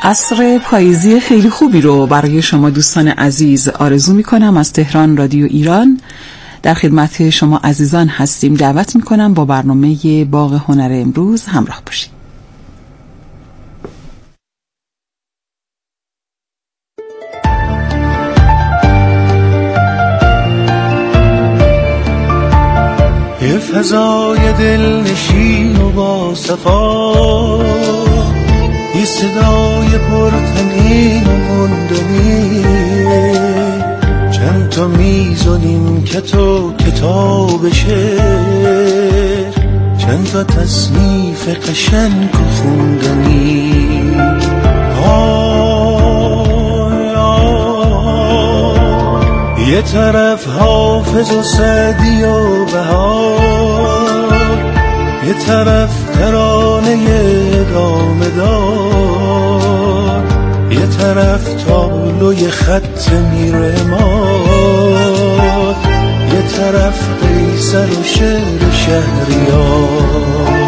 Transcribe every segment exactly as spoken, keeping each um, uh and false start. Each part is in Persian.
عصر پاییزی خیلی خوبی رو برای شما دوستان عزیز آرزو می کنم. از تهران رادیو ایران در خدمت شما عزیزان هستیم. دعوت می کنم با برنامه باغ هنر امروز همراه باشید. یه فضای دلنشین و با صفا، یه صدای پرتنین و مندنی، چند تا میز و نیمکت و کتاب شعر، چند تا تصنیف قشنگ و خوندنی. آی آی یه طرف حافظ و سعدی و بهار، یه طرف ترانه ادامه دار، یه طرف تابلوی خط میرماد، یه طرف قیصر و شعر شهریار.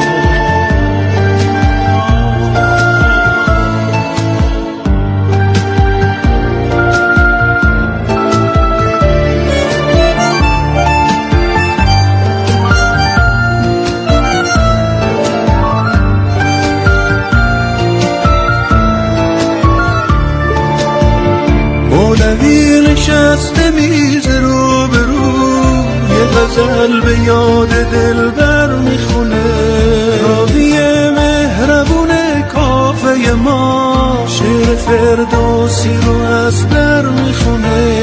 مولوی نشسته میز رو به رو، یه غزل به یاد دلبر میخونه، راوی مهربون کافه ما شعر فردوسی رو از در میخونه.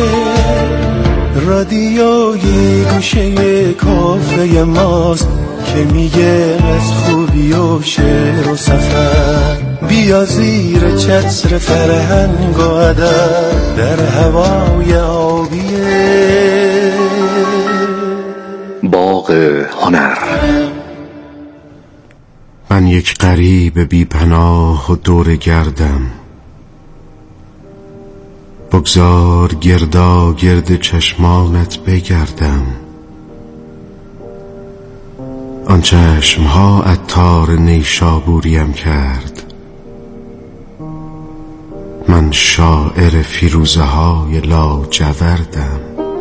رادیوی گوشه کافه ماست که میگه از خوبی و شعر و سفر، بیا زیر چتر فرهنگ و ادب در هوای آبیه باغ هنر. من یک غریب بی پناه و دور گردم، بگذار گردا گرد چشمانت بگردم. آن چشمها عطار نیشابوریم کرد، من شاعر فیروزه های لاجوردم.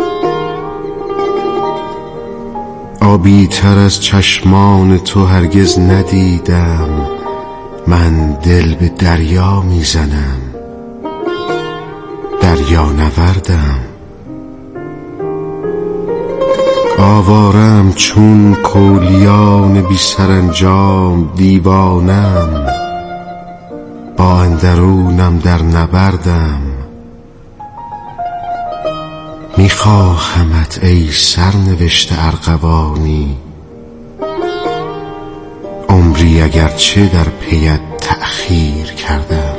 آبی تر از چشمان تو هرگز ندیدم، من دل به دریا میزنم، دریا نوردم. آوارم چون کولیان بی سرانجام، دیوانم با اندرونم در نبردم. میخواهمت ای سرنوشت ارغوانی، عمری اگرچه در پیت تأخیر کردم.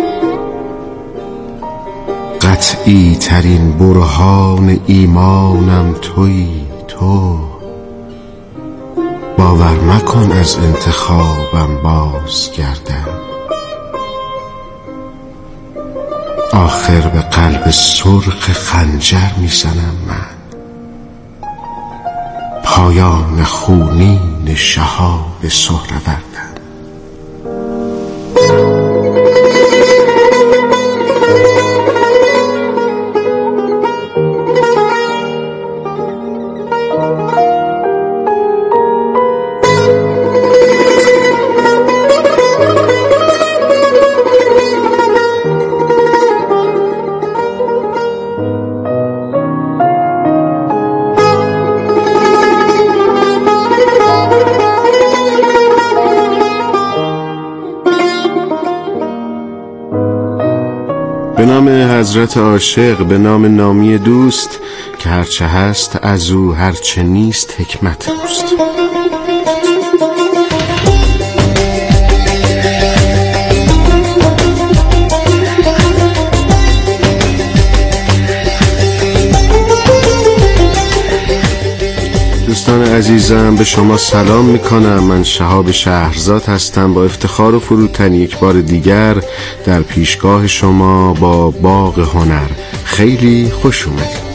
قطعی ترین برهان ایمانم تویی تو، باور مکن از انتخابم باز گردم. آخر به قلب سرخ خنجر میزنم من، پایان خونین شهاب سهروردم. به نام حضرت عاشق، به نام نامی دوست که هرچه هست از او، هرچه نیست حکمت اوست. دوستان عزیزم به شما سلام میکنم. من شهاب شهرزاد هستم، با افتخار و فروتنی یک بار دیگر در پیشگاه شما با باغ هنر. خیلی خوش اومدید.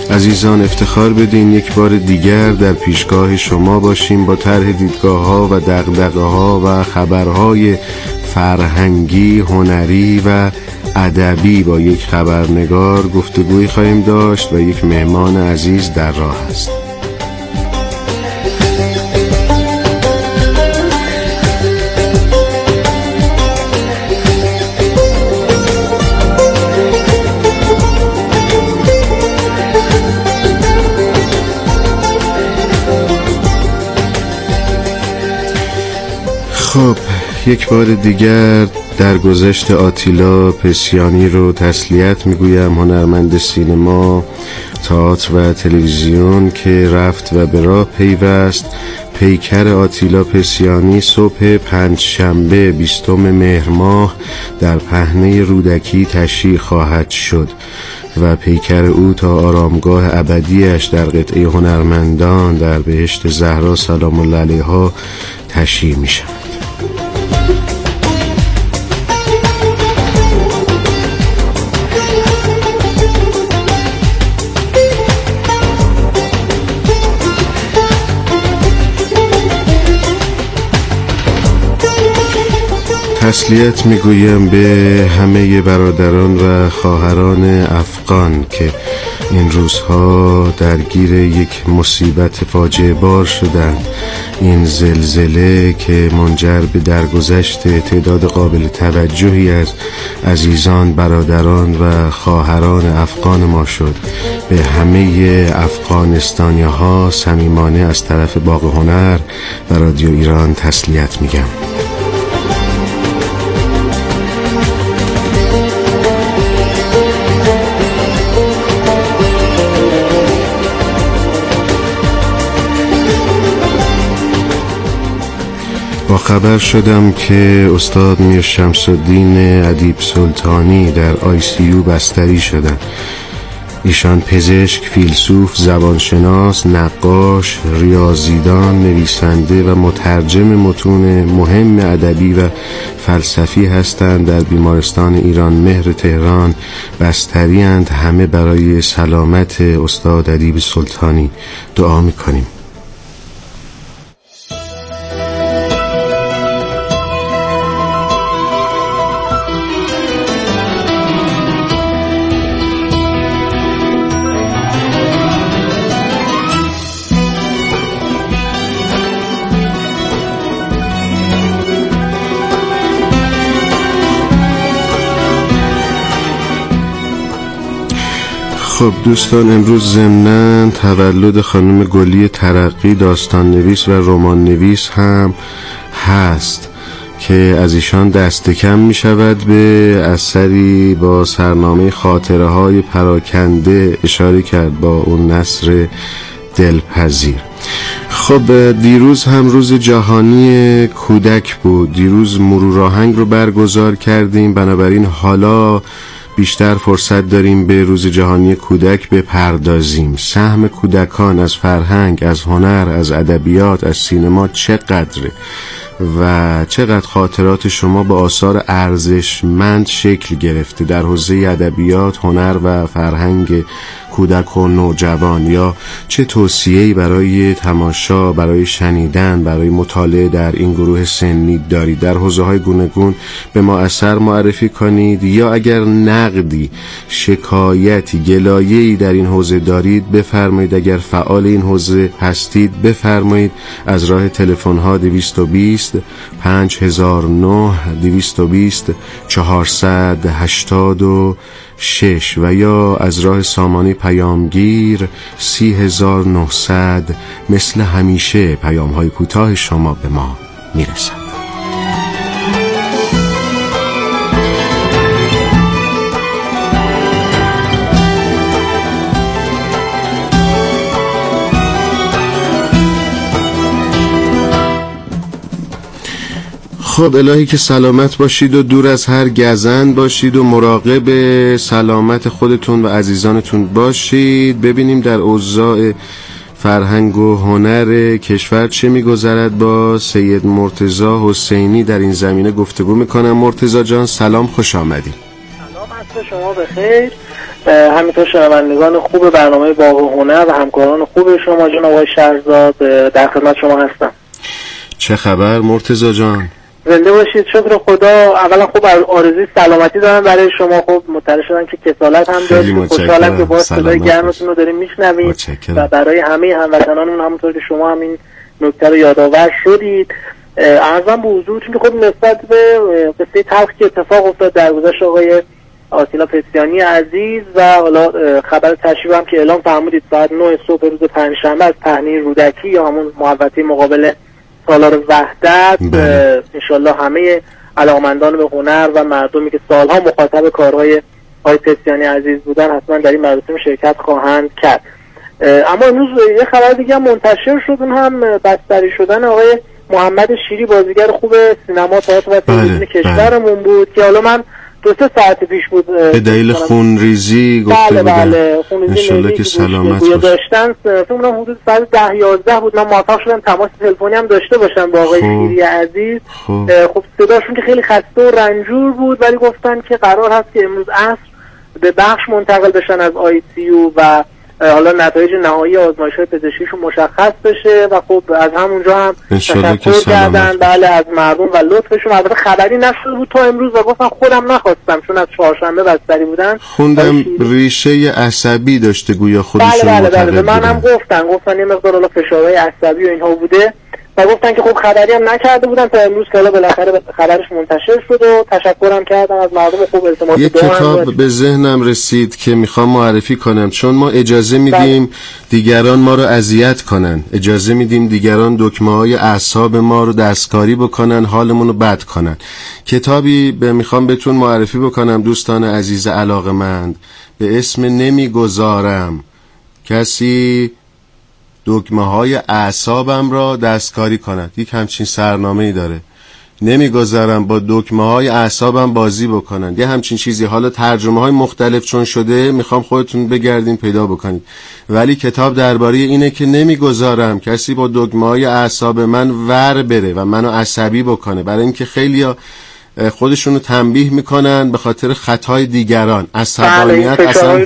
عزیزان افتخار بدین یک بار دیگر در پیشگاه شما باشیم با طرح دیدگاه ها و دغدغه ها و خبرهای فرهنگی، هنری و ادبی. با یک خبرنگار گفتگوی خواهیم داشت و یک مهمان عزیز در راه است. خب یک بار دیگر در گذشت آتیلا پسیانی رو تسلیت میگویم، هنرمند سینما، تئاتر و تلویزیون که رفت و به راه پیوست. پیکر آتیلا پسیانی صبح پنجشنبه بیستم مهر ماه در پهنه رودکی تشییع خواهد شد و پیکر او تا آرامگاه ابدیش در قطعه هنرمندان در بهشت زهرا سلام الله علیها تشییع می شود. تسلیت میگویم به همه برادران و خواهران افغان که این روزها درگیر یک مصیبت فاجعه بار شدند. این زلزله که منجر به درگذشت تعداد قابل توجهی از عزیزان، برادران و خواهران افغان ما شد. به همه افغانستانی ها صمیمانه از طرف باغ هنر و رادیو ایران تسلیت میگم. با خبر شدم که استاد میر شمس الدین ادیب سلطانی در آی سی یو بستری شدند. ایشان پزشک، فیلسوف، زبانشناس، نقاش، ریاضیدان، نویسنده و مترجم متون مهم ادبی و فلسفی هستند. در بیمارستان ایران مهر تهران بستری اند. همه برای سلامت استاد ادیب سلطانی دعا میکنیم. خب دوستان، امروز ضمناً تولد خانم گلی ترقی، داستان نویس و رمان نویس هم هست که از ایشان دست کم می شود به اثری با سرنامه خاطره های پراکنده اشاره کرد با اون نثر دلپذیر. خب دیروز هم روز جهانی کودک بود. دیروز مرور آهنگ رو برگزار کردیم، بنابراین حالا بیشتر فرصت داریم به روز جهانی کودک بپردازیم. سهم کودکان از فرهنگ، از هنر، از ادبیات، از سینما چقدره و چقدر خاطرات شما با آثار ارزشمند شکل گرفته در حوزه ادبیات، هنر و فرهنگ کودک و نوجوان، یا چه توصیه‌ای برای تماشا، برای شنیدن، برای مطالعه در این گروه سنی دارید؟ در حوزه‌های گوناگون به ما اثر معرفی کنید، یا اگر نقدی، شکایتی، گلایه‌ای در این حوزه دارید بفرمایید. اگر فعال این حوزه هستید بفرمایید. از راه تلفن‌ها دویست و بیست پنج هزار و نه، دویست و بیست چهارصد و هشتاد و شش و یا از راه سامانه پیامگیر سی هزار و نهصد. مثل همیشه پیام‌های کوتاه شما به ما میرسد. خب الهی که سلامت باشید و دور از هر گزند باشید و مراقب سلامت خودتون و عزیزانتون باشید. ببینیم در اوضاع فرهنگ و هنر کشور چه میگذرد. با سید مرتضی حسینی در این زمینه گفتگو میکنم. مرتضی جان سلام، خوش آمدید. سلام عصر شما بخیر. همینطور شنوندگان خوب برنامه باغ هنر و همکاران خوب شما جناب آقای شهرزاد در خدمت شما هستم. چه خبر مرتضی جان؟ زنده باشید. شکر خدا. اولا خوب آرزوی سلامتی دارم برای شما. خب مطلع شدم که کسالت هم دارید. خوشحالم که باز صدای گرمتون رو داریم میشنوید و برای همه هموطنانمون همونطور که شما همین نکته رو یادآور شدید. عرضم به حضورتون که خب نسبت به قصه تلخی که اتفاق افتاد در گذشت آقای آتیلا پسیانی عزیز و حالا خبر تشریف هم که اعلام فرمودید ساعت نه صبح روز پنجشنبه از پهنه رودکی یا همون محوطه مقابل سالار وحدت، انشالله همه علاقمندان به هنر و مردمی که سالها مخاطب کارهای آقای پسیانی عزیز بودن حتما در این مراسم شرکت خواهند کرد. اما امروز یه خبر دیگه هم منتشر شد، اون هم بستری شدن آقای محمد شیری، بازیگر خوب سینما، تئاتر و تلویزیون کشورمون بود که حالا من دو سه ساعت پیش بود به دلیل خونریزی گفته بله بودن. بله خونریزی که سلامت باشه. داشتن فکر کنم حدود ساعت ده یازده بود. من موفق شدم تماس تلفنی هم داشته باشم با آقای شیری عزیز. خب. خب صداشون که خیلی خسته و رنجور بود، ولی گفتن که قرار هست که امروز عصر به بخش منتقل بشن از آی سی یو و حالا نتایج نهایی آزمایش‌های پزشکیشون مشخص بشه و خب از همونجا هم تشکر کردن بله از مردم و لطفشون. البته خبری نشده بود تا امروز و گفتم خودم نخواستم چون از چهارشنبه بستری بودن. خوندم ریشه عصبی داشته گویا خودشون. بله بله بله, بله. منم گفتن گفتن یه مقدار حالا فشارهای عصبی و اینها بوده و گفتن که خب خبری هم نکرده بودن تا امروز که حالا بالاخره خبرش منتشر شد و تشکرم کردم از مردم خوب التماس یک کتاب به ذهنم رسید که میخوام معرفی کنم، چون ما اجازه میدیم بله. دیگران ما رو اذیت کنن، اجازه میدیم دیگران دکمه‌های اعصاب ما رو دستکاری بکنن، حالمون رو بد کنن. کتابی به میخوام بهتون معرفی بکنم دوستان عزیز علاقه‌مند به اسم نمیگذارم کسی دکمه های اعصابم را دستکاری کند. یک همچین سرنامه‌ای داره. نمیگذارم با دکمه های اعصابم بازی بکنن، یه همچین چیزی. حالا ترجمه های مختلف چون شده میخوام خودتون بگردین پیدا بکنید، ولی کتاب درباره اینه که نمیگذارم کسی با دکمه های اعصاب من ور بره و منو عصبی بکنه، برای اینکه خیلیا خودشونو تنبیه میکنن به خاطر خطای دیگران. عصبانیت اصلا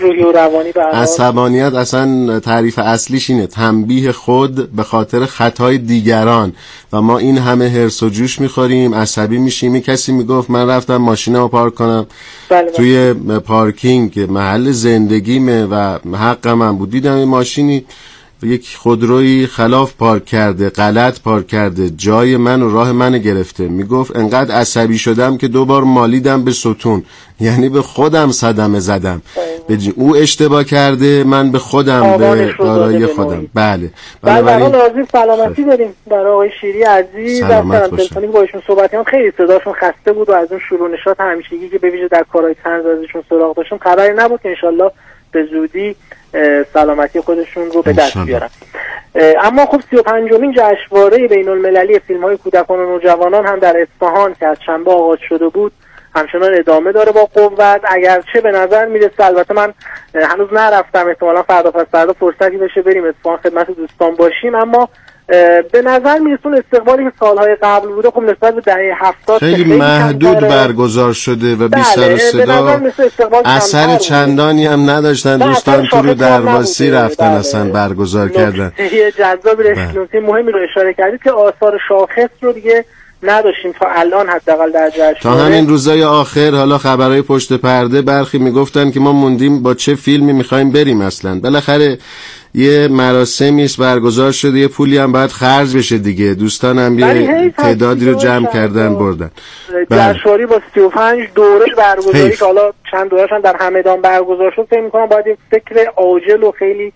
عصبانیت اصلا تعریف اصلیش اینه، تنبیه خود به خاطر خطای دیگران و ما این همه هرس و جوش میخوریم، عصبی میشیم. کسی میگفت من رفتم ماشینمو پارک کنم بله توی پارکینگ محل زندگیمه و حق من بود، دیدم این ماشینی یک خودروی خلاف پارک کرده، غلط پارک کرده، جای من و راه من گرفته. میگفت انقدر عصبی شدم که دو بار مالیدم به ستون، یعنی به خودم صدمه زدم. بجی او اشتباه کرده، من به خودم به دارایی خودم. بله بنابراین لازم سلامتی داریم برای آقای شیری عزیز. در تلفنی با ایشون صحبت کردم، خیلی صداشون خسته بود و از اون شروع نشاط همیشگی که به ویژه در کارهای طنز ازشون سراغ داشتم خبری نبود که انشالله به زودی سلامتی خودشون رو به دست بیارن. اما خب سی و پنجمین جشنواره بین المللی فیلم های کودکان و نوجوانان هم در اصفهان که از شنبه آغاز شده بود همچنان ادامه داره با قوت. اگرچه به نظر میرسه، البته من هنوز نرفتم، احتمالا فردا پس فردا فرصتی بشه بریم اصفهان خدمت دوستان باشیم، اما به نظر میرسون استقبالی که سالهای قبل بوده خب نسبت به دهه هفتاد خیلی, خیلی محدود برگزار شده و بی سر و صدا، اثر چندانی هم نداشتن. دوستان تو رو درواسی رفتن اصلا برگزار کردن. یه جذاب نکته مهمی رو اشاره کردید که آثار شاخص رو دیگه نداشتیم تا الان، حداقل در جشنواره تا همین روزای آخر. حالا خبرهای پشت پرده برخی میگفتن که ما موندیم با چه فیلمی میخوایم بریم. اصلا بالاخره یه مراسمی است برگزار شده، یه پولی هم باید خرج بشه دیگه. دوستان هم یه تعدادی رو جمع کردن بردن. جشنواره با سی و پنج دوره برگزاری که حالا چند دوره‌اش هم در همدان برگزار شد، فکر می‌کنم باید یک فکر عاجل و خیلی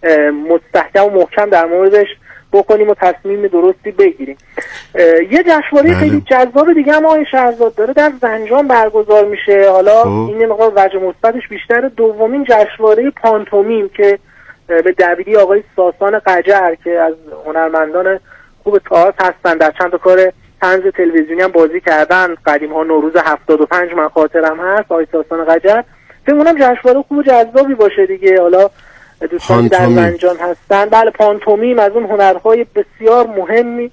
مستحکم و محکم در موردش بکنیم و تصمیم درستی بگیریم. یه جشنواره خیلی جذاب دیگه هم آقای شهرزاد داره در زنجان برگزار میشه. حالا خوب. این مقدار وجه مثبتش بیشتره. دومین جشنواره پانتومیم که به دبیری آقای ساسان قجر که از هنرمندان خوب تئاتر هستن، در چند تا کار طنز تلویزیونی هم بازی کردن، قدیم ها نوروز هفتاد و پنج من خاطرم هست، آقای ساسان قجر. فکر کنم جشنواره خوب و جذابی باشه دیگه. حالا دوستان در زنجان هستن، بله پانتومیم از اون هنرهای بسیار مهمی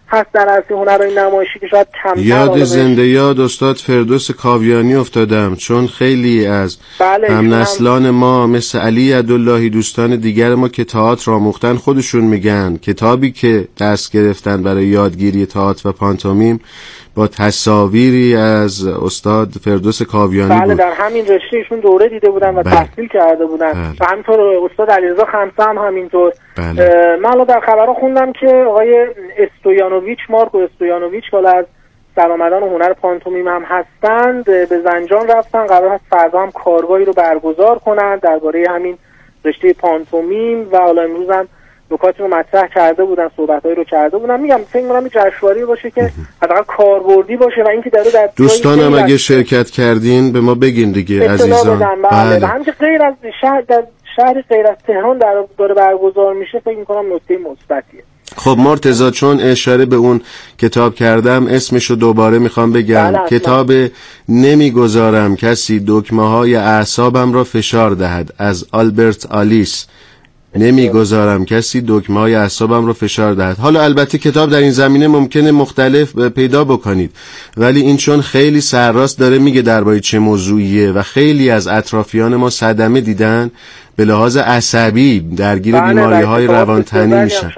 هست در عرصه هنرهای نمایشی که شاید کمتر یاد زنده یاد استاد فردوس کاویانی افتادم، چون خیلی از بله هم نسلان ما مثل علی عبداللهی دوستان دیگر ما که تئاتر آموختن خودشون میگن کتابی که دست گرفتن برای یادگیری تئاتر و پانتومیم با تصاویری از استاد فردوس کاویانی بله بود. در همین رشته ایشون دوره دیده بودن و بله. تحصیل کرده بودن بله. و همینطور استاد علیرضا خمسه هم همینطور. بله. من الان در خبرها خوندم که آقای استویانوویچ مارکو استویانوویچ که از سرآمدان هنر پانتومیم هم هستند به زنجان رفتن، قرار هست فردا هم کارگاهی رو برگزار کنند درباره همین رشته پانتومیم و حالا امروز هم نکاتی رو مطرح کرده بودن، صحبتایی رو کرده بودن. میگم فکر می‌کنم این جشنواره باشه که حداقل کاربردی باشه و اینکه داره در دوستانم اگه شرکت کردین به ما بگین دیگه عزیزان. بله. همین که غیر از شهر در شهر غیر از تهران در داره برگزار میشه فکر می‌کنم نکته مثبتیه. خب مرتضی چون اشاره به اون کتاب کردم اسمشو دوباره میخوام بگم. بله کتاب نمیگذارم کسی دکمه‌های اعصابم را فشار دهد از آلبرت آلیس. نمیگذارم کسی دکمه‌های اعصابم رو فشار دهد. حالا البته کتاب در این زمینه ممکنه مختلف پیدا بکنید، ولی این چون خیلی سرراست داره میگه درباره چه موضوعیه و خیلی از اطرافیان ما صدمه دیدن به لحاظ عصبی درگیر بیماری‌های روانتنی میشن.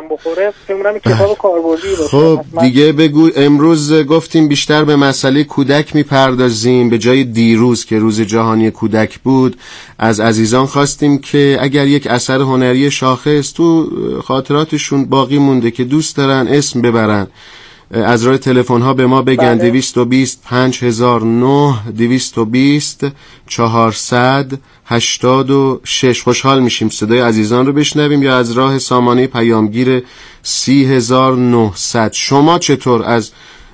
خب دیگه بگو. امروز گفتیم بیشتر به مسئله کودک میپردازیم به جای دیروز که روز جهانی کودک بود. از عزیزان خواستیم که اگر یک اثر هنری شاخص تو خاطراتشون باقی مونده که دوست دارن اسم ببرن از راه تلفن ها به ما بگن. بله. دویست و بیست پنج هزار و نه دویست و بیست چهارصد هشتاد و شش. خوشحال میشیم صدای عزیزان رو بشنویم یا از راه سامانه پیامگیر سی هزار و نهصد. شما چطور از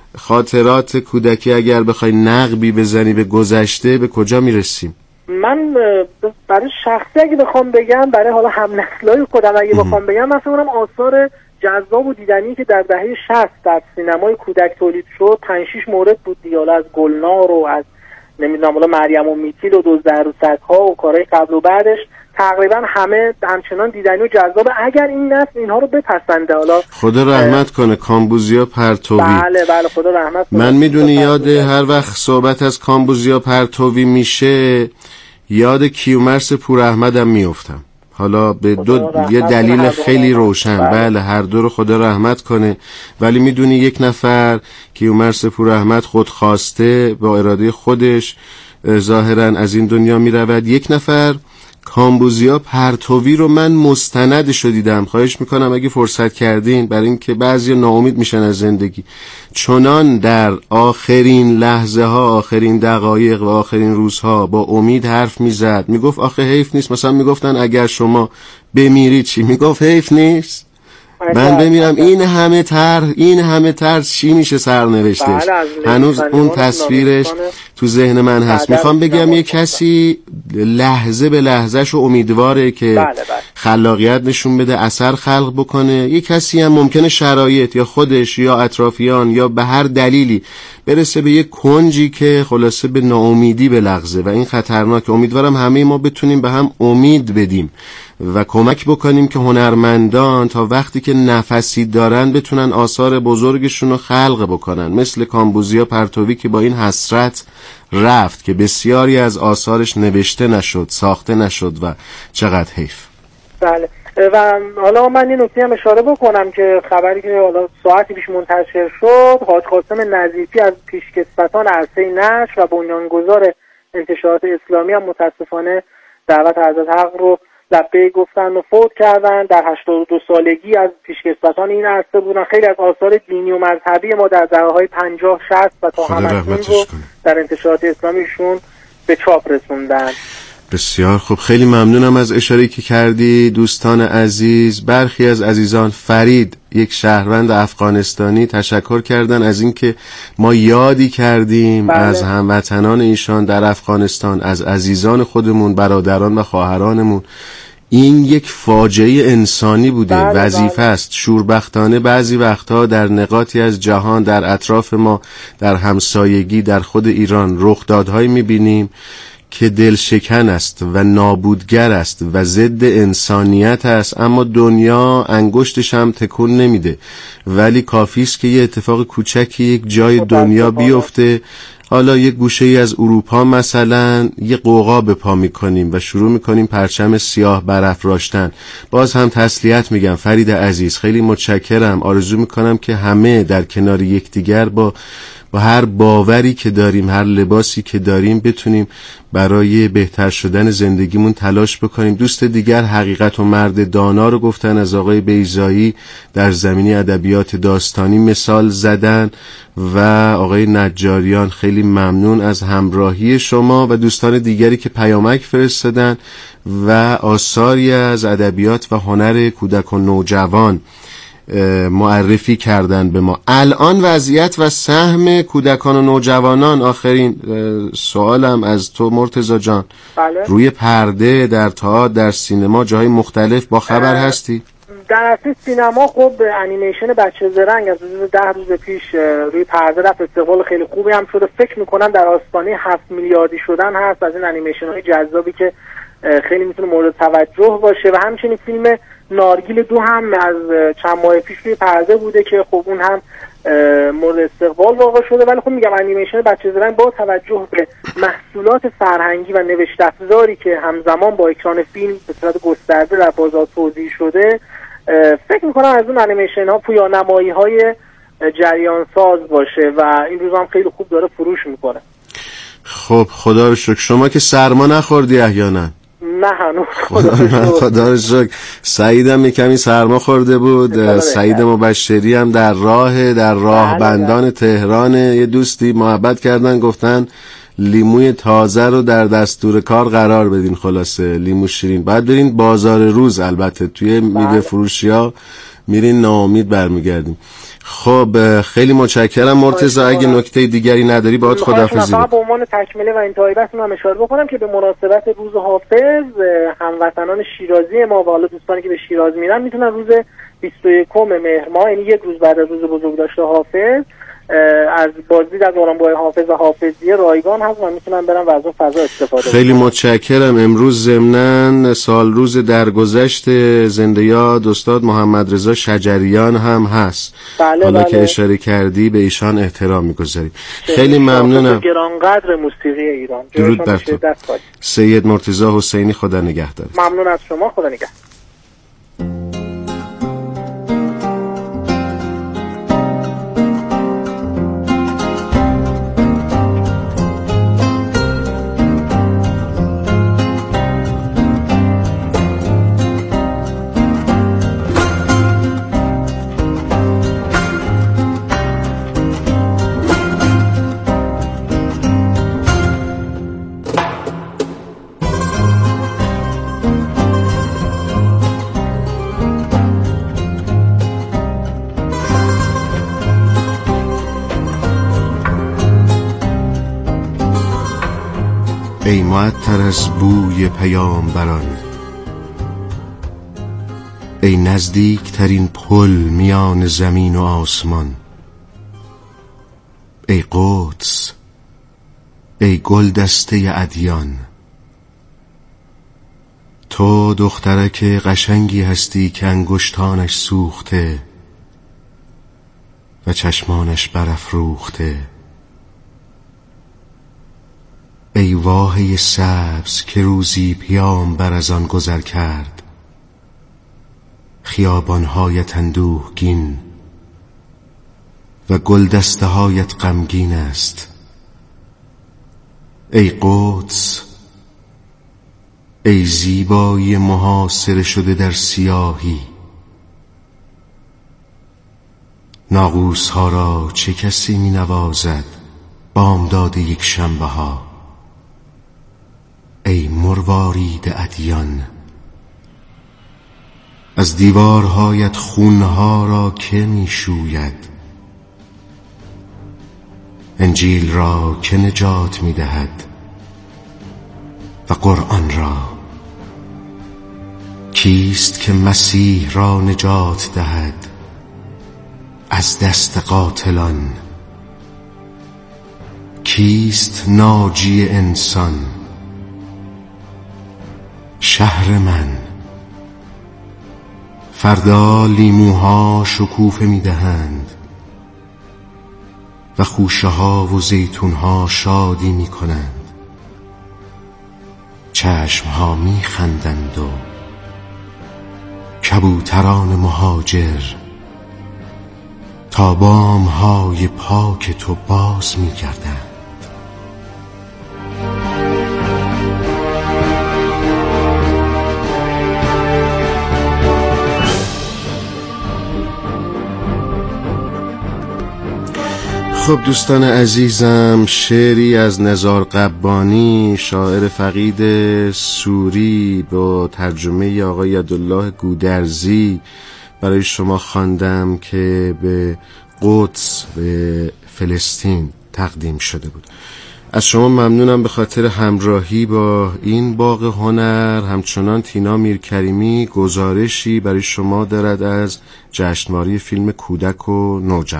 خاطرات کودکی اگر بخوای نقبی بزنی به گذشته به کجا میرسیم؟ من برای شخصی اگه بخوام بگم، برای حالا هم نسلای خودم اگه بخوام بگم، من فکر کنم آثار جذاب و دیدنی که در دهه شصت در سینمای کودک تولید شد پنج شش مورد بود دیگه، حالا از گلنار و از نمیدونم حالا مریم و میتیل و دزد عروسک‌ها و کارهای قبل و بعدش تقریبا همه همچنان دیدنی و جذاب اگر این نسل اینها رو بپسنده. حالا خدا رحمت کنه کامبوزیا پرتوی. بله بله خدا رحمت کنه. من میدونی یاد هر وقت صحبت از کامبوزیا پرتوی میشه یاد کیومرث پوراحمدم میافتم. حالا به دو یه دلیل خیلی روشن. بله. بله هر دو رو خدا رحمت کنه، ولی میدونی یک نفر کیومرث پوراحمد خود خواسته با اراده خودش ظاهرا از این دنیا میرود. یک نفر کامبوزیا پرتوی رو من مستندش رو دیدم. خواهش میکنم اگه فرصت کردین، برای اینکه بعضی ناامید میشن از زندگی، چنان در آخرین لحظه ها آخرین دقایق و آخرین روزها با امید حرف میزد. میگفت آخه حیف نیست، مثلا میگفتن اگر شما بمیری چی؟ میگفت حیف نیست من بمیرم. این همه تر این همه تر چی میشه سرنوشتش؟ هنوز اون تصویرش تو ذهن من هست. میخوام بگم یه کسی لحظه به لحظهش و امیدواره که بله بله. خلاقیت نشون بده، اثر خلق بکنه. یه کسی هم ممکنه شرایط یا خودش یا اطرافیان یا به هر دلیلی برسه به یه کنجی که خلاصه به ناامیدی بلغزه و این خطرناکه. امیدوارم همه ما بتونیم به هم امید بدیم و کمک بکنیم که هنرمندان تا وقتی که نفسی دارن بتونن آثار بزرگشون رو خلق بکنن، مثل کامبوزیا پرتوی که با این حسرت رفت که بسیاری از آثارش نوشته نشد، ساخته نشد و چقدر حیف. بله و حالا من این نکته هم اشاره بکنم که خبری که حالا ساعتی پیش منتشر شد، حاج قاسم نظیفی از پیشکسوتان عرصه نشر و بنیانگذار انتشارات اسلامی هم متاسفانه دعوت حضرت حق رو لبیک گفتن و فوت کردن. در هشتاد و دو سالگی از پیشکسوتان این عرصه بودن. خیلی از آثار دینی و مذهبی ما در دهه‌های پنجاه شصت و تا همکنون رو در انتشارات اسلامیشون به چاپ رسوندن. بسیار خوب، خیلی ممنونم از اشاره‌ای که کردی. دوستان عزیز، برخی از عزیزان، فرید یک شهروند افغانستانی، تشکر کردن از اینکه ما یادی کردیم بله. از هموطنان ایشان در افغانستان، از عزیزان خودمون، برادران و خواهرانمون. این یک فاجعه انسانی بوده، بله وظیفه بله. است. شوربختانه بعضی وقتها در نقاطی از جهان، در اطراف ما، در همسایگی، در خود ایران رخدادهایی می‌بینیم که دلشکن است و نابودگر است و ضد انسانیت است، اما دنیا انگشتش هم تکون نمیده. ولی کافی است که یه اتفاق کوچکی یک جای دنیا بیفته، حالا یک گوشه ای از اروپا مثلا، یه قوقا به پا میکنیم و شروع میکنیم پرچم سیاه برافراشتن. باز هم تسلیت میگم فرید عزیز، خیلی متشکرم. آرزو میکنم که همه در کنار یکدیگر با با هر باوری که داریم، هر لباسی که داریم، بتونیم برای بهتر شدن زندگیمون تلاش بکنیم. دوست دیگر حقیقت و مرد دانا رو گفتن، از آقای بیضایی در زمینه ادبیات داستانی مثال زدن و آقای نجاریان خیلی ممنون از همراهی شما و دوستان دیگری که پیامک فرستادن و آثاری از ادبیات و هنر کودک و نوجوان معرفی کردن به ما. الان وضعیت و سهم کودکان و نوجوانان، آخرین سوالم از تو مرتضی جان، بله. روی پرده، در تئاتر، در سینما، جاهای مختلف با خبر هستی؟ در اصل سینما خب انیمیشن بچه زرنگ از حدود ده روز پیش روی پرده رفت، استقبال خیلی خوبی هم شده. فکر میکنم در آستانه هفت میلیاردی شدن هست از این انیمیشن های جذابی که خیلی میتونه مورد توجه باشه. و همچنین فیلم نارگیل دو هم از چند ماه پیش روی پرده بوده که خب اون هم مورد استقبال واقع شده. ولی خب میگم انیمیشن بچه زرنگ با توجه به محصولات فرهنگی و نوشت افزاری که همزمان با اکران فیلم به صورت گسترده در بازار توزیع شده، فکر میکنم از اون انیمیشن ها پویانمایی های جریان ساز باشه و این روز هم خیلی خوب داره فروش میکنه. خب خدا رو شکر. شما که سرما نخوردی احیانا؟ نه هنوز خدا رو شکر. سعیدم یه کمی سرما خورده بود. سعید مبشری هم در راه در راه بندان تهران یه دوستی محبت کردن، گفتن لیموی تازه رو در دستور کار قرار بدین. خلاصه لیمو شیرین بعد برین بازار روز، البته توی میوه فروشی ها میرین، ناامید برمیگردیم. خب خیلی متشکرم مرتضی. اگه نکته دیگری نداری باهات خداحافظی. فقط به عنوان تکمیله و انتهای بحثم هم اشاره بکنم که به مناسبت روز حافظ هموطنان شیرازی ما و حالا دوستانی که به شیراز میرن میتونن روز بیست و یکم مهر ماه، یعنی یک روز بعد از روز بزرگداشت حافظ، از بازدید از اورانگاه حافظ و حافظیه رایگان هست و میتونن برن و از اون فضا استفاده کنن. خیلی متشکرم. امروز ضمناً سال روز درگذشت زنده یاد استاد محمد رضا شجریان هم هست. بله حالا بله. که اشاره کردی به ایشان احترام میگذاریم. خیلی ممنونم. گرانقدر موسیقی ایران. درود بر تو. سید مرتضی حسینی، خدا نگهدار. ممنون از شما، خدا نگهدار. ای معطر از بوی پیامبران، ای نزدیکترین پل میان زمین و آسمان، ای قدس، ای گلدسته ادیان، تو دخترک قشنگی هستی که انگشتانش سوخته و چشمانش برافروخته. ای واحه سبز که روزی پیامبر از آن گذر کرد، خیابان‌هایت اندوهگین و گلدسته‌هایت غمگین است. ای قدس، ای زیبایی محاصره شده در سیاهی، ناقوس‌ها را چه کسی می نوازد بامداد یک شنبه ها. ای مروارید ادیان، از دیوارهایت خونها را که می شوید، انجیل را که نجات می دهد و قرآن را؟ کیست که مسیح را نجات دهد از دست قاتلان؟ کیست ناجی انسان شهر من. فردا لیموها شکوفه می دهند و خوشه ها و زیتون ها شادی می کنند. چشم ها می خندند و کبوتران مهاجر تا بام های پاک تو باز می گردند. خب دوستان عزیزم، شعری از نزار قبانی، شاعر فقید سوری، با ترجمه آقای عبدالله گودرزی برای شما خواندم که به قدس، به فلسطین تقدیم شده بود. از شما ممنونم به خاطر همراهی با این باغ هنر. همچنان تینا میرکریمی گزارشی برای شما دارد از جشنواره فیلم کودک و نوجوان.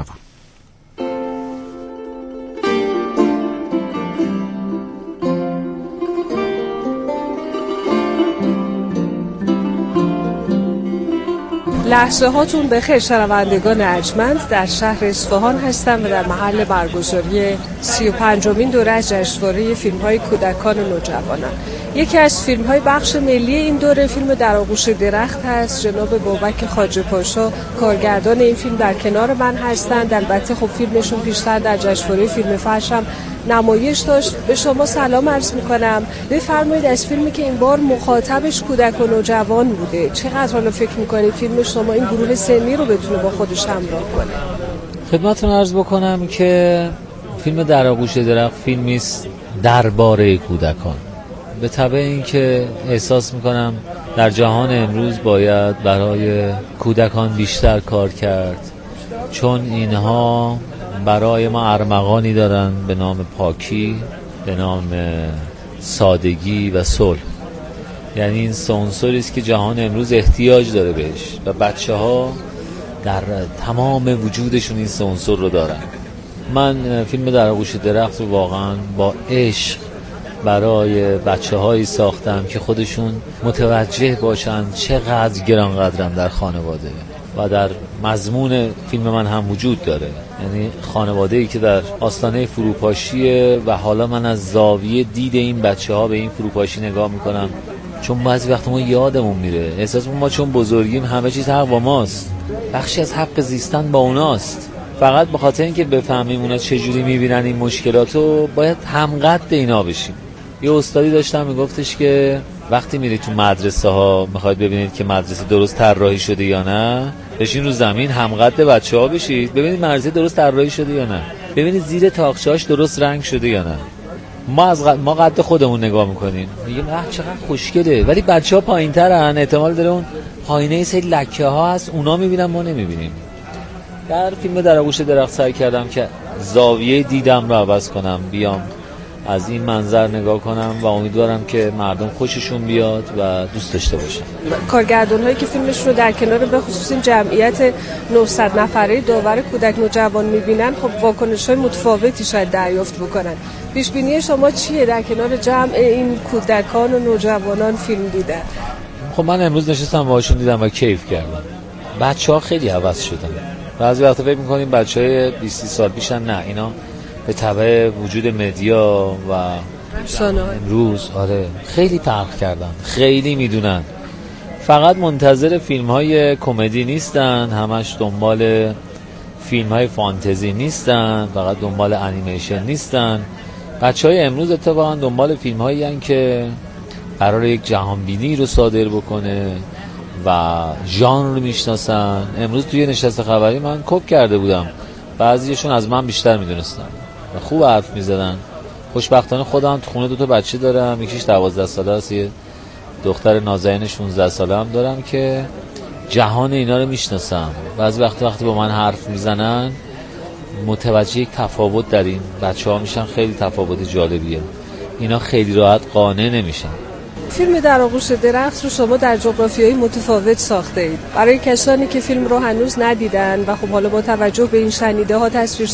لحظه هاتون بخیر شنوندگان ارجمند. در شهر اصفهان هستم و در محل برگزاری سی و پنجمین دوره از جشنواره فیلم‌های کودکان و نوجوانان. یکی از فیلم‌های بخش ملی این دوره فیلم در آغوش درخت هست. جناب بابک خواجه پاشا کارگردان این فیلم در کنار من هستند. البته خب فیلمشون پیشتر در جشنواره فیلم فحش هم نمایش داشت. به شما سلام عرض میکنم. بفرمایید از فیلمی که این بار مخاطبش کودک و نوجوان بوده، چقدر حالا فکر میکنید فیلم شما این گروه سنی رو بتونه با خودش همراه کنه؟ خدمتتون عرض بکنم که فیلم در آغوش درخت فیلمی است درباره کودکان. به تبع این که احساس میکنم در جهان امروز باید برای کودکان بیشتر کار کرد، چون اینها برای ما ارمغانی دارن به نام پاکی، به نام سادگی و صلح. یعنی این عنصری است که جهان امروز احتیاج داره بهش و بچه ها در تمام وجودشون این عنصر رو دارن. من فیلم در آغوش درخت رو واقعا با عشق برای بچه هایی ساختم که خودشون متوجه باشن چقدر گرانقدرم در خانواده و در مضمون فیلم من هم وجود داره. یعنی خانواده‌ای که در آستانه فروپاشیه و حالا من از زاویه دید این بچه ها به این فروپاشی نگاه میکنم، چون بعضی وقت ما یادمون میره، احساس ما چون بزرگیم همه چیز حق با ماست، بخشی از حق زیستن با اوناست. فقط به خاطر اینکه بفهمیم اونا چجوری میبینن این مشکلاتو باید همقدر اینا بشیم. یه استادی داشتم میگفتش که وقتی میرید تو مدرسه ها میخواید ببینید که مدرسه درست طراحی شده یا نه، بشین رو زمین همقد بچه ها بشید ببینید مدرسه درست طراحی شده یا نه، ببینید زیر تاقچه‌اش درست رنگ شده یا نه. ما از غد... ما قد خودمون نگاه میکنیم میگیم اه چقدر خوشگله، ولی بچه‌ها پایین‌ترن، احتمال داره اون پایینه سری لکه ها هست اونا میبینن ما نمیبینیم. در فیلم در آغوش درخت سعی کردم که زاویه دیدم رو عوض کنم، بیام از این منظر نگاه کنم و امیدوارم که مردم خوششون بیاد و دوست داشته باشن. کارگردان هایی که فیلمش رو در کنار به خصوص جمعیت نهصد نفره داور کودک نوجوان میبینن، خب واکنش های متفاوتی شاید دریافت بکنن. پیش بینی شما چیه در کنار جمع این کودکان و نوجوانان فیلم دیدن؟ خب من امروز نشستم باهاشون دیدم و کیف کردم. بچه‌ها خیلی حوض شدن. بعضی وقتا فکر می‌کنیم بچه‌های بیست سال پیشن، نه اینا به تبع وجود مدیا و امروز آره خیلی فرق کردن، خیلی میدونن. فقط منتظر فیلم‌های کمدی نیستن، همش دنبال فیلم‌های فانتزی نیستن، فقط دنبال انیمیشن نیستن. بچه‌های امروز اتفاقا دنبال فیلم‌هایی هستن که قرار یک جهانبینی رو صادر بکنه و ژانر رو میشناسن. امروز توی نشست خبری من کپ کرده بودم، بعضیشون از من بیشتر میدونستن و خوب حرف میزدن. خوشبختانه خودم تو خونه دو تا بچه دارم، یکیش دوازده ساله است، یه دختر نازنین شانزده ساله هم دارم که جهان اینا رو میشناسم. بعضی وقت وقتی با من حرف میزنن متوجه یک تفاوت در این بچه‌ها میشن، خیلی تفاوت جالبیه. اینا خیلی راحت قانع نمیشن. فیلم در آغوش درخت رو شما در جغرافیای متفاوت ساخته اید. برای کسانی که فیلم رو هنوز ندیدن و خب حالا با توجه به این شنیده ها تصویر